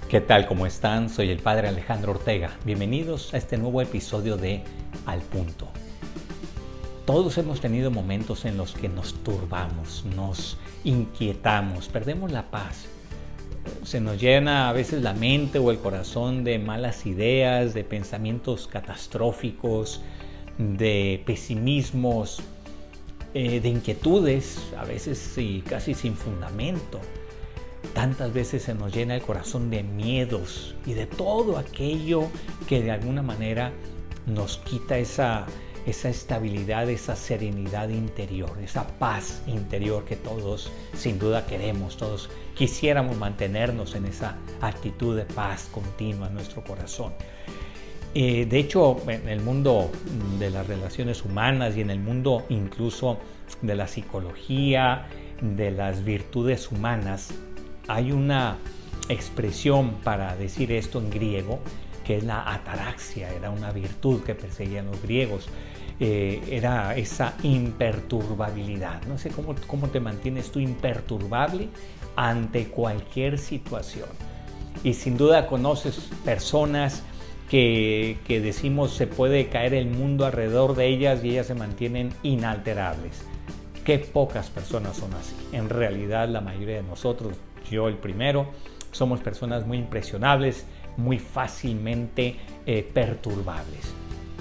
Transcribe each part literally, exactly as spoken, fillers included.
¿Qué tal? ¿Cómo están? Soy el Padre Alejandro Ortega. Bienvenidos a este nuevo episodio de Al Punto. Todos hemos tenido momentos en los que nos turbamos, nos inquietamos, perdemos la paz. Se nos llena a veces la mente o el corazón de malas ideas, de pensamientos catastróficos, de pesimismos, eh, de inquietudes, a veces y casi sin fundamento. Tantas veces se nos llena el corazón de miedos y de todo aquello que de alguna manera nos quita esa, esa estabilidad, esa serenidad interior, esa paz interior que todos sin duda queremos, todos quisiéramos mantenernos en esa actitud de paz continua en nuestro corazón. Eh, de hecho, en el mundo de las relaciones humanas y en el mundo incluso de la psicología, de las virtudes humanas, hay una expresión para decir esto en griego, que es la ataraxia, era una virtud que perseguían los griegos, eh, era esa imperturbabilidad. No sé cómo, cómo te mantienes tú imperturbable ante cualquier situación. Y sin duda conoces personas que, que decimos se puede caer el mundo alrededor de ellas y ellas se mantienen inalterables. Qué pocas personas son así. En realidad la mayoría de nosotros, yo el primero, somos personas muy impresionables, muy fácilmente eh, perturbables.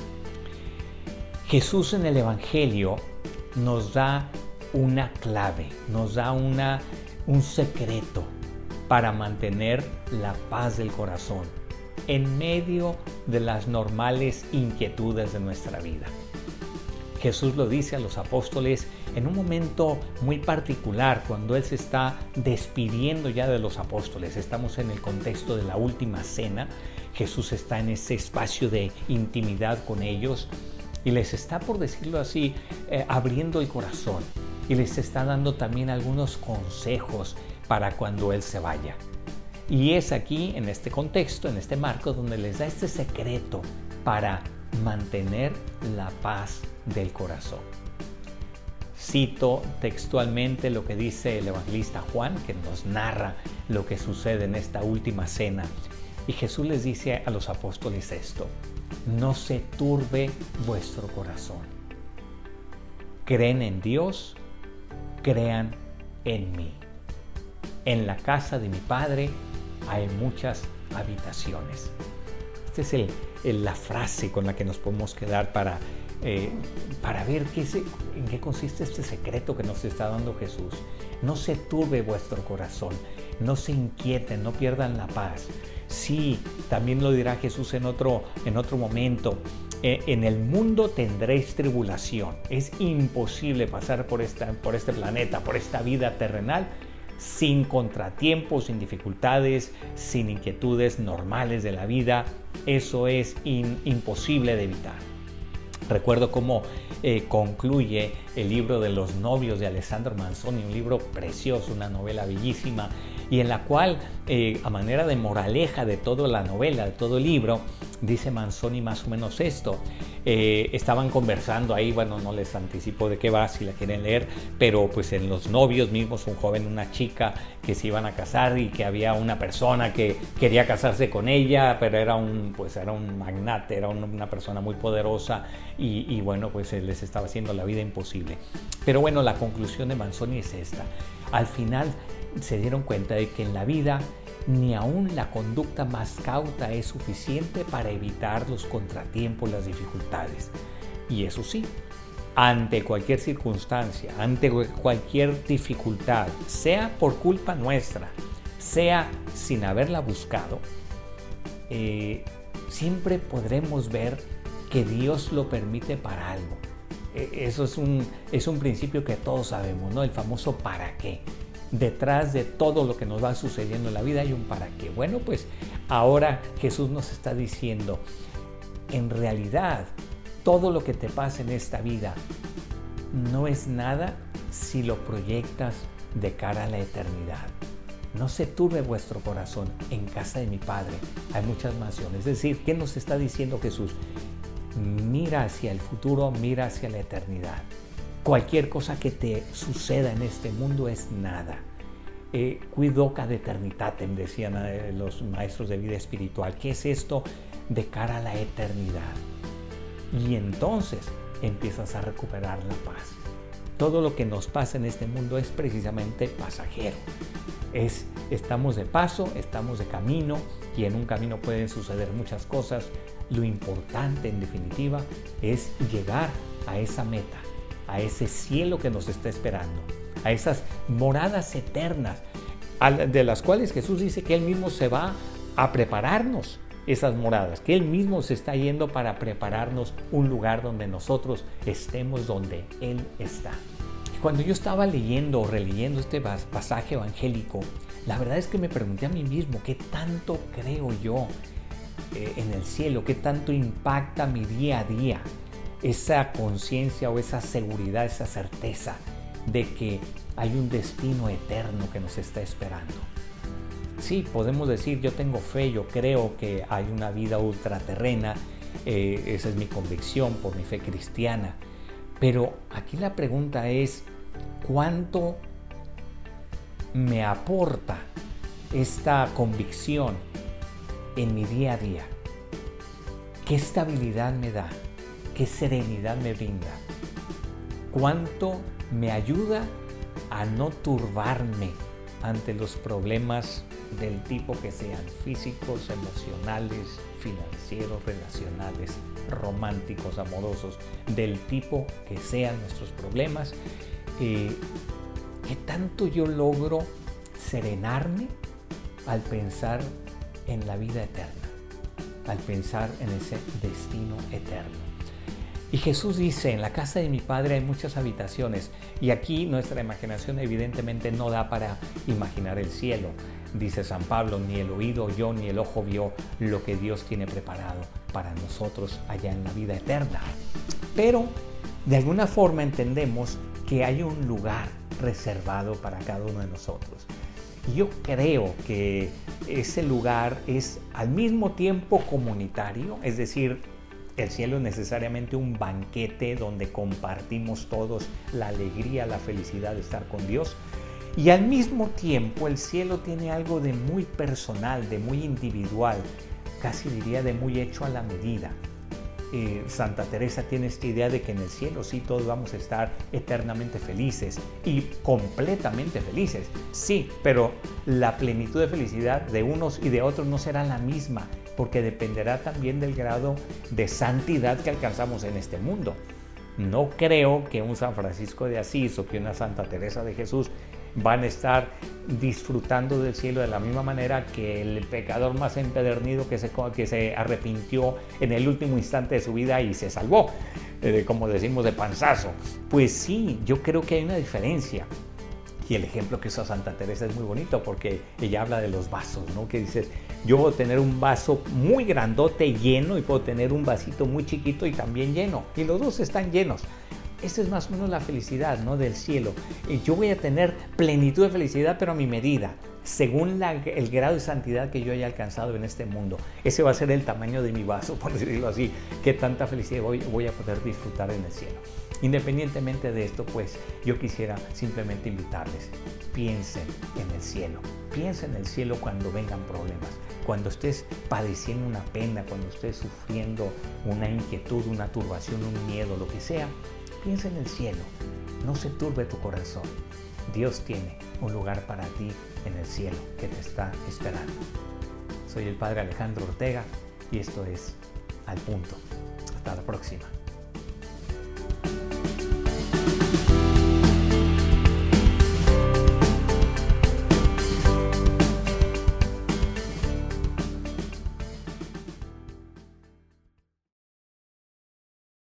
Jesús en el Evangelio nos da una clave, nos da una, un secreto para mantener la paz del corazón en medio de las normales inquietudes de nuestra vida. Jesús lo dice a los apóstoles en un momento muy particular, cuando Él se está despidiendo ya de los apóstoles. Estamos en el contexto de la última cena. Jesús está en ese espacio de intimidad con ellos y les está, por decirlo así, eh, abriendo el corazón y les está dando también algunos consejos para cuando Él se vaya. Y es aquí, en este contexto, en este marco, donde les da este secreto para mantener la paz del corazón. Cito textualmente lo que dice el evangelista Juan, que nos narra lo que sucede en esta última cena. Y Jesús les dice a los apóstoles esto: no se turbe vuestro corazón. Creen en Dios, crean en mí. En la casa de mi Padre hay muchas habitaciones. Esta es el, el, la frase con la que nos podemos quedar para, eh, para ver qué se, en qué consiste este secreto que nos está dando Jesús. No se turbe vuestro corazón, no se inquieten, no pierdan la paz. Sí, también lo dirá Jesús en otro, en otro momento. Eh, en el mundo tendréis tribulación. Es imposible pasar por, esta, por este planeta, por esta vida terrenal, sin contratiempos, sin dificultades, sin inquietudes normales de la vida. Eso es in, imposible de evitar. Recuerdo cómo eh, concluye el libro de Los novios de Alessandro Manzoni, un libro precioso, una novela bellísima, y en la cual, eh, a manera de moraleja de toda la novela, de todo el libro, dice Manzoni más o menos esto. Eh, estaban conversando ahí, bueno, no les anticipo de qué va si la quieren leer, pero pues en Los novios mismos, un joven, una chica que se iban a casar y que había una persona que quería casarse con ella, pero era un, pues era un magnate, era un, una persona muy poderosa y, y bueno, pues les estaba haciendo la vida imposible. Pero bueno, la conclusión de Manzoni es esta. Al final se dieron cuenta de que en la vida ni aún la conducta más cauta es suficiente para evitar los contratiempos, las dificultades. Y eso sí, ante cualquier circunstancia, ante cualquier dificultad, sea por culpa nuestra, sea sin haberla buscado, eh, siempre podremos ver que Dios lo permite para algo. Eso es un, es un principio que todos sabemos, ¿no? El famoso ¿para qué? Detrás de todo lo que nos va sucediendo en la vida hay un para qué. Bueno, pues ahora Jesús nos está diciendo, en realidad, todo lo que te pasa en esta vida no es nada si lo proyectas de cara a la eternidad. No se turbe vuestro corazón, en casa de mi Padre hay muchas mansiones. Es decir, ¿qué nos está diciendo Jesús? Mira hacia el futuro, mira hacia la eternidad. Cualquier cosa que te suceda en este mundo es nada. eh, Quidoca de eternitatem, decían eh, los maestros de vida espiritual. ¿Qué es esto de cara a la eternidad? Y entonces empiezas a recuperar la paz. Todo lo que nos pasa en este mundo es precisamente pasajero. Es, estamos de paso, estamos de camino, y en un camino pueden suceder muchas cosas. Lo importante, en definitiva, es llegar a esa meta, a ese cielo que nos está esperando, a esas moradas eternas, de las cuales Jesús dice que Él mismo se va a prepararnos esas moradas, que Él mismo se está yendo para prepararnos un lugar donde nosotros estemos donde Él está. Cuando yo estaba leyendo o releyendo este pasaje evangélico, la verdad es que me pregunté a mí mismo, ¿qué tanto creo yo eh, en el cielo? ¿Qué tanto impacta mi día a día? Esa conciencia o esa seguridad, esa certeza de que hay un destino eterno que nos está esperando. Sí, podemos decir, yo tengo fe, yo creo que hay una vida ultraterrena, eh, esa es mi convicción por mi fe cristiana. Pero aquí la pregunta es, ¿cuánto me aporta esta convicción en mi día a día? ¿Qué estabilidad me da? ¿Qué serenidad me brinda? ¿Cuánto me ayuda a no turbarme ante los problemas del tipo que sean físicos, emocionales, financieros, relacionales, románticos, amorosos, del tipo que sean nuestros problemas? Eh, ¿Qué tanto yo logro serenarme al pensar en la vida eterna, al pensar en ese destino eterno? Y Jesús dice, en la casa de mi Padre hay muchas habitaciones, y aquí nuestra imaginación evidentemente no da para imaginar el cielo. Dice San Pablo, ni el oído oyó, ni el ojo vio lo que Dios tiene preparado para nosotros allá en la vida eterna. Pero de alguna forma entendemos que hay un lugar reservado para cada uno de nosotros. Y yo creo que ese lugar es al mismo tiempo comunitario, es decir, el cielo es necesariamente un banquete donde compartimos todos la alegría, la felicidad de estar con Dios. Y al mismo tiempo el cielo tiene algo de muy personal, de muy individual, casi diría de muy hecho a la medida. Eh, Santa Teresa tiene esta idea de que en el cielo sí todos vamos a estar eternamente felices y completamente felices. Sí, pero la plenitud de felicidad de unos y de otros no será la misma, porque dependerá también del grado de santidad que alcanzamos en este mundo. No creo que un San Francisco de Asís o que una Santa Teresa de Jesús van a estar disfrutando del cielo de la misma manera que el pecador más empedernido que se, que se arrepintió en el último instante de su vida y se salvó, eh, como decimos de panzazo. Pues sí, yo creo que hay una diferencia. Y el ejemplo que usa Santa Teresa es muy bonito porque ella habla de los vasos, ¿no? Que dices, yo puedo tener un vaso muy grandote lleno y puedo tener un vasito muy chiquito y también lleno. Y los dos están llenos. Esa es más o menos la felicidad, ¿no? Del cielo. Yo voy a tener plenitud de felicidad, pero a mi medida, según la, el grado de santidad que yo haya alcanzado en este mundo. Ese va a ser el tamaño de mi vaso, por decirlo así. Qué tanta felicidad voy, voy a poder disfrutar en el cielo. Independientemente de esto, pues yo quisiera simplemente invitarles, piensen en el cielo, piensen en el cielo cuando vengan problemas, cuando estés padeciendo una pena, cuando estés sufriendo una inquietud, una turbación, un miedo, lo que sea, piensa en el cielo, no se turbe tu corazón. Dios tiene un lugar para ti en el cielo que te está esperando. Soy el Padre Alejandro Ortega y esto es Al Punto. Hasta la próxima.